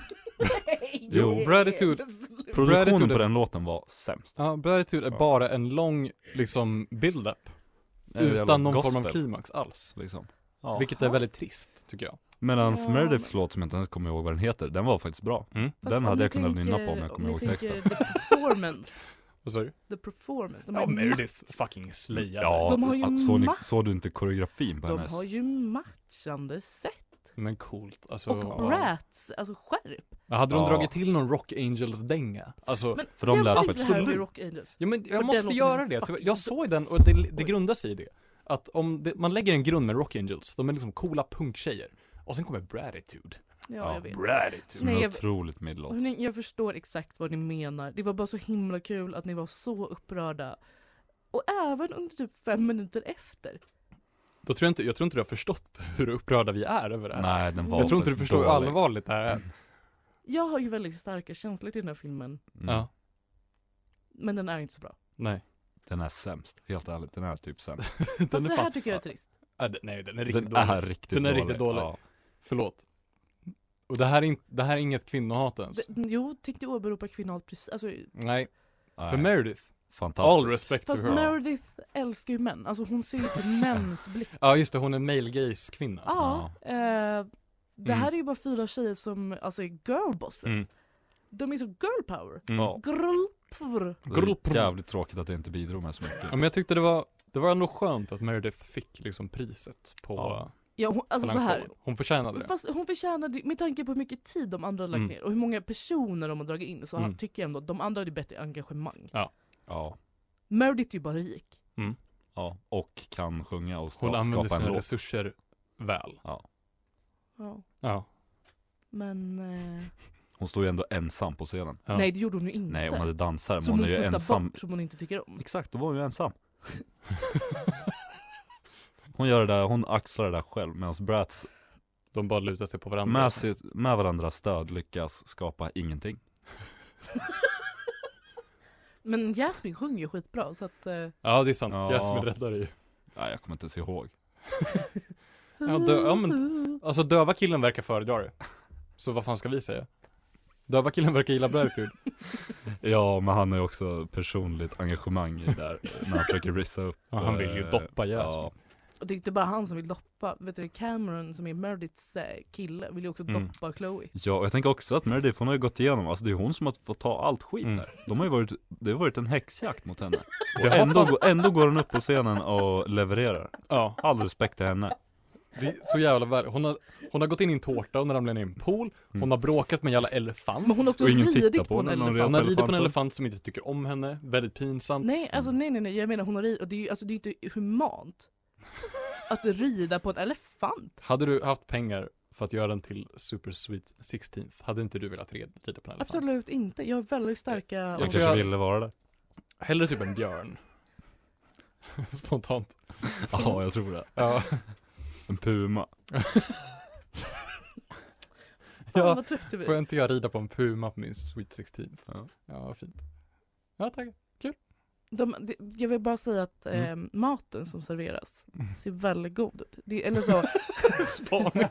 Speaker 6: Jo,
Speaker 4: Gratitude.
Speaker 6: Produktionen
Speaker 4: Gratitude-
Speaker 6: på den låten var sämst.
Speaker 4: Ja, Gratitude är
Speaker 6: Ja.
Speaker 4: bara en lång liksom build-up.
Speaker 6: En jävla
Speaker 4: Utan någon
Speaker 6: gospel,
Speaker 4: form av klimax alls.
Speaker 6: liksom. Ja.
Speaker 4: Vilket är väldigt trist, tycker jag.
Speaker 6: Medans
Speaker 5: Ja,
Speaker 6: Merediths låt som jag inte ens kommer ihåg vad den heter, den var faktiskt bra.
Speaker 4: Mm.
Speaker 5: Fast
Speaker 6: Den
Speaker 5: om
Speaker 6: hade
Speaker 5: ni
Speaker 6: jag kunnat
Speaker 5: tänker-
Speaker 6: nynna på om jag kommer
Speaker 5: ni
Speaker 6: ihåg
Speaker 5: tänker
Speaker 6: texten.
Speaker 5: The performance.
Speaker 4: Vad sa du?
Speaker 5: The performance. De
Speaker 4: Ja,
Speaker 5: har ju
Speaker 4: Meredith fucking slayade.
Speaker 6: Ja,
Speaker 5: De har ju
Speaker 6: såg, ni,
Speaker 5: ma-
Speaker 6: såg du inte koreografin på
Speaker 5: De
Speaker 6: hennes?
Speaker 5: har ju matchande sätt.
Speaker 4: Men coolt. Alltså,
Speaker 5: Och Bratz, alltså skärp.
Speaker 4: ja, hade de
Speaker 6: Ja.
Speaker 4: dragit till någon Rock Angels-dänga? Alltså,
Speaker 5: Men
Speaker 6: För de
Speaker 5: jag
Speaker 6: lät
Speaker 5: fick
Speaker 6: faktiskt-
Speaker 5: det här med
Speaker 4: Absolut.
Speaker 5: Rock Angels.
Speaker 4: ja, men
Speaker 5: för
Speaker 4: jag
Speaker 5: den
Speaker 4: måste
Speaker 5: låten
Speaker 4: göra
Speaker 5: är
Speaker 4: det.
Speaker 5: fucking
Speaker 4: Jag såg den och det, det
Speaker 5: Oj.
Speaker 4: grundar sig i det. Att om det, man lägger en grund med Rock Angels, de är liksom coola punktjejer. Och sen kommer Gratitude.
Speaker 5: Ja, jag vet.
Speaker 4: Gratitude.
Speaker 6: Som
Speaker 5: Nej,
Speaker 6: är
Speaker 5: jag-
Speaker 6: otroligt midlåt.
Speaker 5: Hörrni, jag förstår exakt vad ni menar. Det var bara så himla kul att ni var så upprörda. Och även under typ fem minuter efter.
Speaker 4: Då tror jag inte, jag tror inte du har förstått hur upprörda vi är över det här.
Speaker 6: Nej, den var
Speaker 4: Jag tror inte du
Speaker 6: faktiskt
Speaker 4: förstår hur
Speaker 6: dålig.
Speaker 4: allvarligt det här är.
Speaker 5: Jag har ju väldigt starka känslor till den här filmen.
Speaker 6: Mm.
Speaker 4: Ja,
Speaker 5: Men den är inte så bra.
Speaker 4: nej.
Speaker 6: Den är sämst, helt ärligt, den är typ sämst.
Speaker 4: Den
Speaker 5: Fast
Speaker 4: är
Speaker 5: det här
Speaker 4: fan,
Speaker 5: tycker jag är trist.
Speaker 4: ja, den, nej, den är riktigt
Speaker 6: Den
Speaker 4: dålig.
Speaker 6: är riktigt
Speaker 4: Den är
Speaker 6: dålig.
Speaker 4: riktigt dålig.
Speaker 6: Ja.
Speaker 4: Förlåt. Och det här är, in, det här är inget kvinnohat ens.
Speaker 5: Det- Jo, tänkte jag åberopa kvinnalt precis. Alltså,
Speaker 4: Nej,
Speaker 6: Nej,
Speaker 4: för Meredith.
Speaker 6: fantastiskt.
Speaker 4: All respect
Speaker 5: fast
Speaker 4: to her.
Speaker 5: Meredith älskar ju män. Alltså hon ser ju till mäns blick.
Speaker 4: Ja, just det, hon är male gaze kvinna.
Speaker 5: Ja, eh, det här
Speaker 4: Mm.
Speaker 5: är ju bara fyra tjejer som alltså är girlbosses.
Speaker 4: Mm.
Speaker 5: De är så girl power.
Speaker 4: Mm.
Speaker 6: Ja.
Speaker 5: Girl power.
Speaker 6: Det är jävligt tråkigt att det inte bidrog med så mycket.
Speaker 4: Ja, men jag tyckte det var, det var ändå skönt att Meredith fick liksom priset på,
Speaker 6: Ja.
Speaker 5: Ja, hon,
Speaker 4: på
Speaker 5: alltså
Speaker 4: den
Speaker 5: så här.
Speaker 4: showen. Hon förtjänade det.
Speaker 5: Fast hon förtjänade, med tanke på hur mycket tid de andra har lagt
Speaker 4: Mm.
Speaker 5: ner och hur många personer de har dragit in, så
Speaker 4: Mm.
Speaker 5: tycker jag ändå att de andra hade bättre engagemang.
Speaker 6: Ja,
Speaker 5: Meredith är ju bara rik.
Speaker 6: ja. Och kan sjunga och
Speaker 4: Hon
Speaker 6: ska,
Speaker 4: använde
Speaker 6: skapa en
Speaker 4: sina
Speaker 6: låt.
Speaker 4: resurser väl.
Speaker 5: Ja.
Speaker 4: Ja.
Speaker 5: Men eh,
Speaker 6: Hon står ju ändå ensam på scenen.
Speaker 4: Ja.
Speaker 5: nej, det gjorde hon ju inte.
Speaker 6: Nej, hon hade dansare, men
Speaker 5: som
Speaker 6: hon
Speaker 5: hon
Speaker 6: är ju
Speaker 5: puttar
Speaker 6: ensam.
Speaker 5: bort, som hon inte tycker om.
Speaker 6: Exakt, då var hon ju ensam. Hon gör det där, hon axlar det där själv, medan Bratz
Speaker 4: De bara lutar sig på varandra.
Speaker 6: med, sitt, med varandras stöd lyckas skapa ingenting.
Speaker 5: Men Jasmine sjunger ju skitbra, så att... Eh,
Speaker 4: Ja, det är sant.
Speaker 6: Ja.
Speaker 4: Jasmine räddar det ju.
Speaker 6: Nej, jag kommer inte ens ihåg.
Speaker 4: Ja, dö- ja, men- Alltså döva killen verkar föredra det. Så vad fan ska vi säga? Döva killen verkar gilla Gratitude.
Speaker 6: Ja, men han har ju också personligt engagemang i det där när han försöker rissa upp.
Speaker 4: Ja, han vill ju
Speaker 6: eh,
Speaker 4: doppa
Speaker 6: ja,
Speaker 4: Jasmine.
Speaker 5: Och det är inte bara han som vill doppa. Vet du, Cameron som är Merediths eh, kille vill ju också
Speaker 4: Mm.
Speaker 5: doppa Chloe.
Speaker 6: ja, och jag tänker också att Meredith, hon har ju gått igenom, alltså det är hon som har fått ta allt skit
Speaker 4: Mm.
Speaker 6: där. De har ju varit, det har varit en häxjakt mot henne. Och
Speaker 4: Det har
Speaker 6: ändå,
Speaker 4: fan-
Speaker 6: går- ändå går hon upp på scenen och levererar.
Speaker 4: Ja,
Speaker 6: All respekt till henne.
Speaker 4: det är så jävla väl. Hon har, hon har gått in i en tårta och när ramlade ner i en pool. Hon
Speaker 6: Mm.
Speaker 4: har bråkat med en jävla elefant.
Speaker 5: Men hon har också
Speaker 6: Och ingen tittar
Speaker 5: ridit
Speaker 6: på
Speaker 5: på en
Speaker 6: henne när hon
Speaker 5: elefant.
Speaker 4: Hon har ridit på en
Speaker 6: elefanten.
Speaker 4: elefant som inte tycker om henne. Väldigt pinsamt.
Speaker 5: Nej, alltså nej, nej, nej, jag menar hon har ridit, och det är ju alltså, det är inte humant att rida på en elefant.
Speaker 4: Hade du haft pengar för att göra den till Super Sweet sextonth, hade inte du velat red- rida på en elefant?
Speaker 5: Absolut inte. Jag har väldigt starka...
Speaker 6: Jag
Speaker 4: Jag
Speaker 6: kanske
Speaker 4: tror jag-
Speaker 6: ville vara där.
Speaker 4: Hellre typ en björn. Spontant.
Speaker 6: Ja, jag tror det.
Speaker 4: Ja.
Speaker 6: En puma.
Speaker 5: Fan,
Speaker 4: Ja,
Speaker 5: vad trött du
Speaker 4: får
Speaker 5: blir.
Speaker 4: jag inte jag rida på en puma på min Sweet sextonth?
Speaker 6: Ja.
Speaker 4: Ja, vad fint. Ja, tack.
Speaker 5: De, det, jag vill bara säga att eh,
Speaker 4: Mm.
Speaker 5: maten som serveras ser väldigt god ut. Det, eller så...
Speaker 4: Spaning.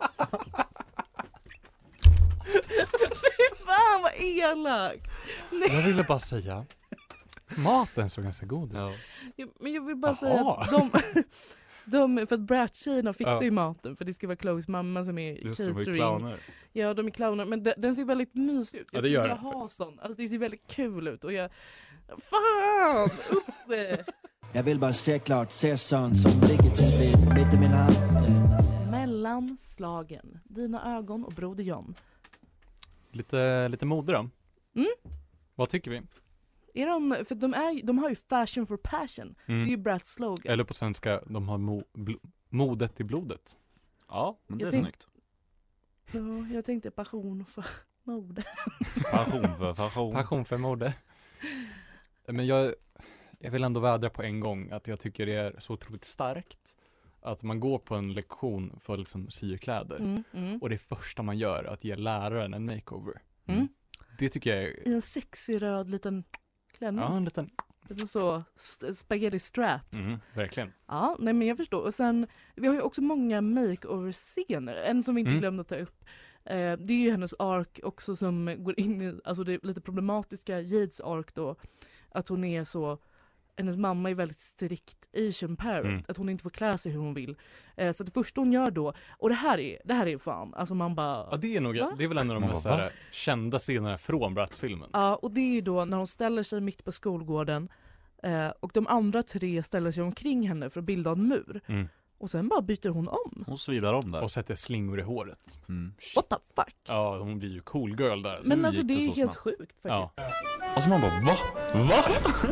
Speaker 5: Fy fan vad elak! Nej,
Speaker 4: Jag ville bara säga, maten såg ganska god ut.
Speaker 6: Ja.
Speaker 5: jag- men jag vill bara
Speaker 4: Jaha.
Speaker 5: säga att de... de för att Bratz-tjejerna fixar
Speaker 4: Ja.
Speaker 5: ju maten, för det ska vara Chloes mamma som är
Speaker 6: Just det, det var ju
Speaker 5: catering.
Speaker 6: clowner.
Speaker 5: Ja, de är clowner, men den, den ser väldigt mysig ut.
Speaker 4: Ja,
Speaker 5: Jag
Speaker 4: det
Speaker 5: skulle
Speaker 4: gör
Speaker 5: vilja
Speaker 4: den
Speaker 5: ha
Speaker 4: faktiskt.
Speaker 5: sån. Alltså det ser väldigt kul ut och jag... Fan! Uppe!
Speaker 8: Jag vill bara se klart, se sånt som ligger till mitt i min hand.
Speaker 5: Mellan slagen. Dina ögon och Broder John.
Speaker 4: Lite, lite mode då.
Speaker 5: Mm.
Speaker 4: Vad tycker vi?
Speaker 5: Är de, för de, är, de har ju fashion for passion. Det är ju
Speaker 4: Mm.
Speaker 5: Bratz slogan.
Speaker 4: Eller på svenska, de har mo, bl, modet i blodet.
Speaker 6: Ja, men det
Speaker 5: Jag
Speaker 6: är
Speaker 5: tänk-
Speaker 6: snyggt.
Speaker 5: Ja, jag tänkte passion för mode.
Speaker 6: Passion för passion.
Speaker 4: Passion för mode. Men jag, jag vill ändå vädra på en gång att jag tycker det är så otroligt starkt att man går på en lektion för liksom sykläder.
Speaker 5: Mm, mm.
Speaker 4: Och det första man gör är att ge läraren en makeover.
Speaker 5: Mm.
Speaker 4: Det tycker jag är...
Speaker 5: I en sexig röd liten klänning.
Speaker 4: Ja, en liten...
Speaker 5: Lite så s- spaghetti straps.
Speaker 4: Mm, verkligen.
Speaker 5: Ja, nej men jag förstår. Och sen, vi har ju också många makeover-scener. En som vi inte
Speaker 4: Mm.
Speaker 5: glömde att ta upp. Eh, det är ju hennes ark också som går in i, alltså det lite problematiska Jades ark då. Att hon är så, hennes mamma är väldigt strikt Asian parent.
Speaker 4: Mm.
Speaker 5: Att hon inte får klä sig hur hon vill. Eh, så det första hon gör då, och det här är, det här är fan, alltså man bara...
Speaker 4: Ja, det är nog,
Speaker 5: Va?
Speaker 4: det är väl en av de
Speaker 6: Man
Speaker 4: mest
Speaker 6: bara,
Speaker 4: så här, kända scenerna från Bratz-filmen.
Speaker 5: Ja, och det är ju då när hon ställer sig mitt på skolgården eh, och de andra tre ställer sig omkring henne för att bilda en mur.
Speaker 4: Mm.
Speaker 5: Och sen bara byter hon om.
Speaker 6: Hon svidar om där.
Speaker 4: Och sätter slingor i håret.
Speaker 6: Mm.
Speaker 5: What the fuck?
Speaker 4: Ja, hon blir ju cool girl där.
Speaker 5: Men
Speaker 6: nu
Speaker 5: alltså
Speaker 6: gick
Speaker 5: det
Speaker 6: det
Speaker 5: är
Speaker 6: så
Speaker 5: helt
Speaker 6: snabbt.
Speaker 5: sjukt
Speaker 4: Ja.
Speaker 5: faktiskt.
Speaker 6: Alltså man bara, va? Va?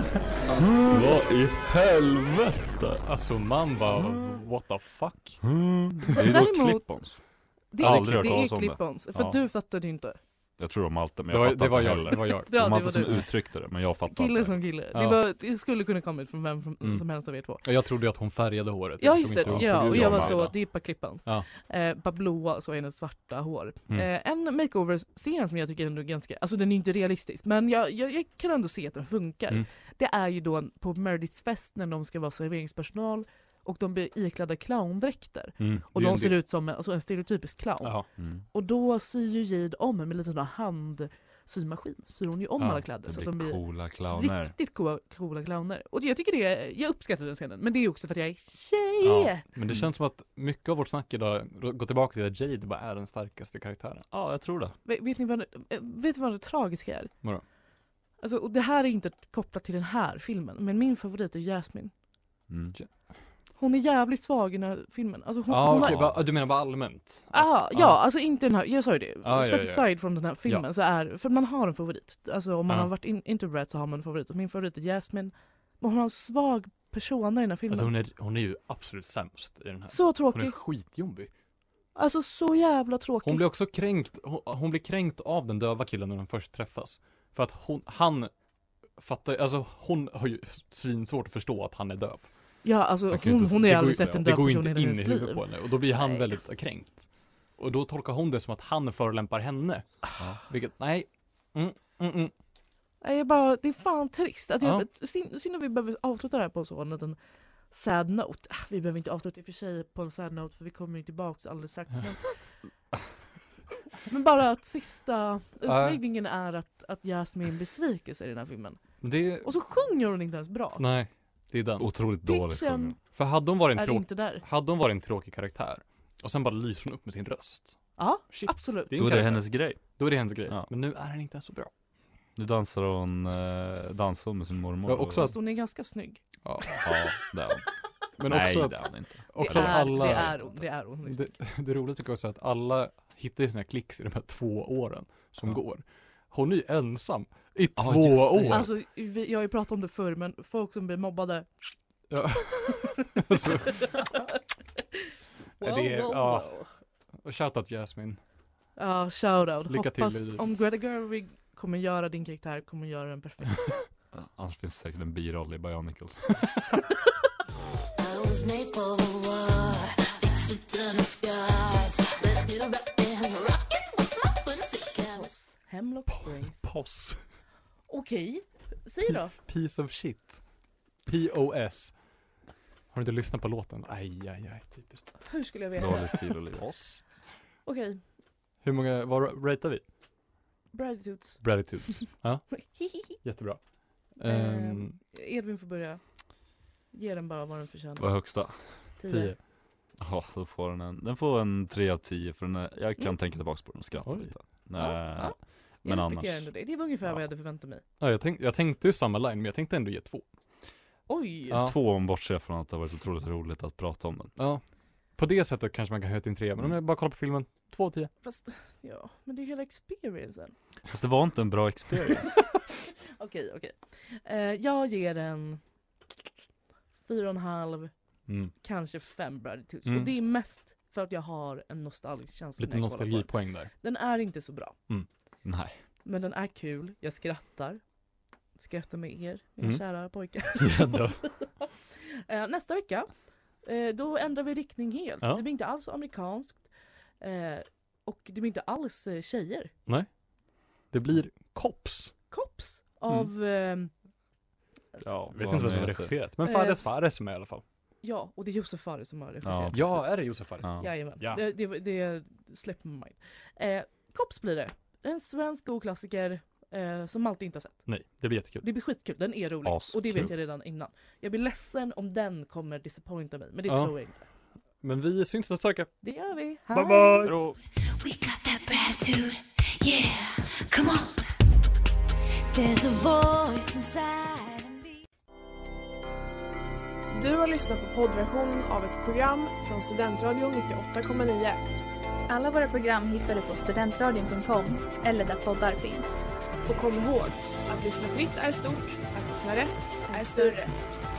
Speaker 6: Vad i helvete?
Speaker 4: Alltså man bara, what the fuck?
Speaker 6: Det är ju då
Speaker 5: Däremot-
Speaker 6: clip-ons.
Speaker 5: Det
Speaker 6: Jag har
Speaker 5: är,
Speaker 6: aldrig hört
Speaker 5: det är
Speaker 6: talas om det.
Speaker 5: clip-ons. För
Speaker 6: Ja.
Speaker 5: du fattade ju inte.
Speaker 6: Jag tror de alltid, men
Speaker 4: Det
Speaker 6: jag
Speaker 4: var,
Speaker 6: fattar
Speaker 4: det var
Speaker 6: inte
Speaker 4: jag,
Speaker 6: heller.
Speaker 4: det var jag.
Speaker 5: Ja,
Speaker 6: De
Speaker 5: det
Speaker 6: alltid
Speaker 5: var
Speaker 6: som
Speaker 5: du.
Speaker 6: uttryckte det, men jag fattar
Speaker 5: Kille
Speaker 6: inte.
Speaker 5: som kille.
Speaker 4: Ja.
Speaker 5: Det, var, det skulle kunna kommit från vem från,
Speaker 4: Mm.
Speaker 5: som helst av er två.
Speaker 4: Jag trodde ju att hon färgade håret.
Speaker 5: Ja
Speaker 4: eftersom
Speaker 5: just det,
Speaker 4: inte hon
Speaker 5: ja,
Speaker 4: såg
Speaker 5: och
Speaker 4: ut
Speaker 5: jag
Speaker 4: som
Speaker 5: var så,
Speaker 4: Magda.
Speaker 5: det är bara clip-ons.
Speaker 4: Ja.
Speaker 5: Eh, bara blåa så är hennes svarta hår.
Speaker 4: Mm.
Speaker 5: Eh, en makeover-scen som jag tycker ändå är ganska, alltså den är inte realistisk, men jag, jag, jag kan ändå se att den funkar.
Speaker 4: Mm.
Speaker 5: Det är ju då på Merediths fest när de ska vara serveringspersonal och de blir iklädda clowndräkter.
Speaker 4: Mm.
Speaker 5: Och
Speaker 4: Det är
Speaker 5: de
Speaker 4: en
Speaker 5: ser
Speaker 4: del-
Speaker 5: ut som en, alltså en stereotypisk clown.
Speaker 4: Ja.
Speaker 6: Mm.
Speaker 5: Och då syr ju Jade om med lite sådana handsymaskin. Syr hon ju om
Speaker 4: Ja,
Speaker 5: alla kläder så
Speaker 6: Det
Speaker 5: att de
Speaker 6: blir
Speaker 5: blir
Speaker 6: coola clowner.
Speaker 5: riktigt coola, coola clowner. Och jag tycker det är, jag uppskattar den scenen. Men det är också för att jag är tjej.
Speaker 4: Ja. Men det känns som att mycket av vårt snack idag går tillbaka till att Jade bara är den starkaste karaktären.
Speaker 6: Ja, jag tror det.
Speaker 5: Vet, vet ni vad det, eh, vet ni vad det tragiska är?
Speaker 4: Vadå?
Speaker 5: Alltså, och det här är inte kopplat till den här filmen, men min favorit är Jasmine.
Speaker 6: Mm.
Speaker 5: Hon är jävligt svag i den här filmen. Alltså hon,
Speaker 4: Ja,
Speaker 5: hon
Speaker 4: okej,
Speaker 5: har,
Speaker 4: bara- du menar bara allmänt?
Speaker 5: ah,
Speaker 4: Att-
Speaker 5: ja, alltså inte den här, jag sa ju det.
Speaker 4: Ja,
Speaker 5: Set
Speaker 4: ja, ja.
Speaker 5: aside från den här filmen så är, för man har en favorit. Alltså om man
Speaker 4: Ja.
Speaker 5: har varit in, into Bratz så har man en favorit. Och min favorit är Jasmine. Men hon har en svag persona i den här filmen.
Speaker 4: Alltså hon är, hon är ju absolut sämst i den här.
Speaker 5: Så
Speaker 4: Hon är
Speaker 5: tråkig.
Speaker 4: skitjobbig.
Speaker 5: Alltså så jävla tråkig.
Speaker 4: Hon blir också kränkt, hon, hon blir kränkt av den döva killen när de först träffas. För att hon, han fattar, alltså hon har ju svinsvårt att förstå att han är döv.
Speaker 5: Ja, alltså
Speaker 6: Man kan ju
Speaker 5: hon,
Speaker 6: inte-
Speaker 5: hon
Speaker 4: Det
Speaker 5: har
Speaker 4: går
Speaker 5: aldrig
Speaker 4: ju-
Speaker 5: sett en
Speaker 4: det
Speaker 5: död
Speaker 4: går ju
Speaker 5: person i
Speaker 4: inte in
Speaker 5: hennes
Speaker 4: i huvudet
Speaker 5: liv.
Speaker 4: på henne. Och då blir han
Speaker 5: Nej.
Speaker 4: väldigt kränkt. Och då tolkar hon det som att han förolämpar henne.
Speaker 6: Ja.
Speaker 4: Vilket, nej. Mm, mm, mm.
Speaker 5: Nej, jag bara, det är fan trist. Att jag,
Speaker 4: Ja.
Speaker 5: synd, synd att vi behöver avsluta det här på så en liten sad note. Ah, vi behöver inte avsluta i och för sig på en sad note för vi kommer ju tillbaka alldeles strax. Men, men bara att sista utläggningen är att, att Jasmine besviker sig i den här filmen.
Speaker 4: Det,
Speaker 5: Och så sjunger hon inte ens bra.
Speaker 4: nej, det är den.
Speaker 6: Otroligt dåligt
Speaker 5: Pitchen
Speaker 6: sjungen.
Speaker 4: För hade hon varit en
Speaker 5: är
Speaker 4: tråkig,
Speaker 5: inte där.
Speaker 4: hade hon varit en tråkig karaktär och sen bara lyser hon upp med sin röst.
Speaker 5: Ja,
Speaker 4: Shit,
Speaker 5: absolut.
Speaker 4: det är en
Speaker 6: Då är det
Speaker 4: karaktär.
Speaker 6: hennes grej.
Speaker 4: Då är det hennes grej.
Speaker 6: Ja.
Speaker 4: Men nu är den inte så bra.
Speaker 6: Nu dansar hon, eh, dansar hon med sin mormor.
Speaker 4: Ja, också
Speaker 5: Fast hon är ganska snygg.
Speaker 4: Ja.
Speaker 6: Ja, det är hon.
Speaker 4: Men
Speaker 6: Nej,
Speaker 4: också
Speaker 6: det
Speaker 4: att,
Speaker 6: är hon inte.
Speaker 4: också
Speaker 5: det,
Speaker 4: att
Speaker 5: är,
Speaker 4: alla,
Speaker 5: det är hon. Det är hon. Hon är
Speaker 4: det,
Speaker 5: snygg.
Speaker 4: det roliga tycker jag också att alla hittar sina klicks i de här två åren som
Speaker 6: Ja.
Speaker 4: går. Hon är ju ensam i
Speaker 6: Ja,
Speaker 4: två
Speaker 6: just det.
Speaker 4: år.
Speaker 5: Alltså, vi, jag har ju pratat om det förr, men folk som blir mobbade.
Speaker 4: Ja. Alltså,
Speaker 5: Wow,
Speaker 4: det är,
Speaker 5: wow,
Speaker 4: ja.
Speaker 5: wow.
Speaker 4: och shoutout Jasmine.
Speaker 5: Ja, shoutout.
Speaker 4: Lycka till
Speaker 5: Hoppas
Speaker 4: i livet.
Speaker 5: om Greta Gerwig kommer göra din karaktär, kommer göra den perfekt.
Speaker 6: Ja, annars finns det säkert en biroll i Bionicles.
Speaker 3: I was made for war, external scars. But you rock and rockin' with my fancy cats.
Speaker 5: Hemlock Springs.
Speaker 4: Poss.
Speaker 5: Okej, säg då.
Speaker 4: Piece of shit. P O S. Har du inte lyssnat på låten? Aj, aj, aj. Typiskt.
Speaker 5: Hur skulle jag veta?
Speaker 6: Dålig stil och liv.
Speaker 4: Poss.
Speaker 5: Okej,
Speaker 4: Hur många, vad ratear vi?
Speaker 5: Braditudes.
Speaker 4: Braditudes. Ja, jättebra.
Speaker 5: Ehm,
Speaker 4: Um,
Speaker 5: Edvin får börja. Ge den bara vad den förtjänar.
Speaker 6: Vad är högsta?
Speaker 4: tio.
Speaker 6: Ja, då får den en, den får en tre av tio för den är, jag kan
Speaker 5: Mm.
Speaker 6: tänka tillbaka på den och skratta
Speaker 4: Oj.
Speaker 6: lite. Nej,
Speaker 5: Ja, ja.
Speaker 6: men
Speaker 5: jag
Speaker 6: annars.
Speaker 5: respekterar ändå det. Det var ungefär
Speaker 6: Ja.
Speaker 5: vad jag hade förväntat mig.
Speaker 4: Ja, jag, tänk, jag tänkte ju samma line, men jag tänkte ändå ge två.
Speaker 5: Oj!
Speaker 4: Ja.
Speaker 6: Två om bortse från att det har varit otroligt roligt att prata om den.
Speaker 4: Ja. På det sättet kanske man kan höja till en tre, men om jag bara kollar på filmen, två av tio.
Speaker 5: Fast, ja, men det är ju hela experiencen.
Speaker 6: Fast det var inte en bra experience.
Speaker 5: Okej, okej. Eh, jag ger en fyra och en halv,
Speaker 4: Mm.
Speaker 5: kanske fem Braditudes.
Speaker 4: Mm.
Speaker 5: Och det är mest för att jag har en nostalgisk känsla.
Speaker 4: Lite
Speaker 5: när jag kollar på den.
Speaker 4: nostalgipoäng där.
Speaker 5: Den är inte så bra.
Speaker 6: Nej.
Speaker 5: Men den är kul. Jag skrattar. Skrattar med er, mina
Speaker 4: Mm.
Speaker 5: kära pojkar.
Speaker 4: Jädra.
Speaker 5: Eh, Nästa vecka, eh, då ändrar vi riktning helt.
Speaker 4: Ja.
Speaker 5: Det blir inte alls amerikanskt. Eh, och det blir inte alls eh, tjejer.
Speaker 4: Det blir Cops.
Speaker 5: Cops av... Eh,
Speaker 6: Ja,
Speaker 4: Jag vet inte vad som är regisserat. Men Fares
Speaker 5: Eh,
Speaker 4: Fares är med i alla fall.
Speaker 5: ja, och det är Josef Fares som har regisserat.
Speaker 6: Ja,
Speaker 4: Ja,
Speaker 6: precis.
Speaker 4: är det Josef Fares?
Speaker 6: Ja.
Speaker 5: Jajamän.
Speaker 4: Ja.
Speaker 5: Det, det, det släpper man mind. Eh, Cops blir det. En svensk godklassiker eh, som alltid inte har sett.
Speaker 4: Nej, det blir jättekul.
Speaker 5: Det blir skitkul, den är rolig.
Speaker 6: Askul.
Speaker 5: Och det vet jag redan innan. Jag blir ledsen om den kommer disappointa mig, men det
Speaker 4: Ja.
Speaker 5: tror jag inte.
Speaker 4: Men vi syns nästa vecka.
Speaker 5: Det gör vi.
Speaker 4: Bye bye!
Speaker 3: We got that gratitude, yeah, come on. There's a voice inside of me.
Speaker 1: Du har lyssnat på poddversionen av ett program från Studentradion nittioåtta komma nio.
Speaker 2: Alla våra program hittar du på studentradion punkt com eller där poddar finns.
Speaker 1: Och kom ihåg, att lyssna fritt är stort, att lyssna rätt är större.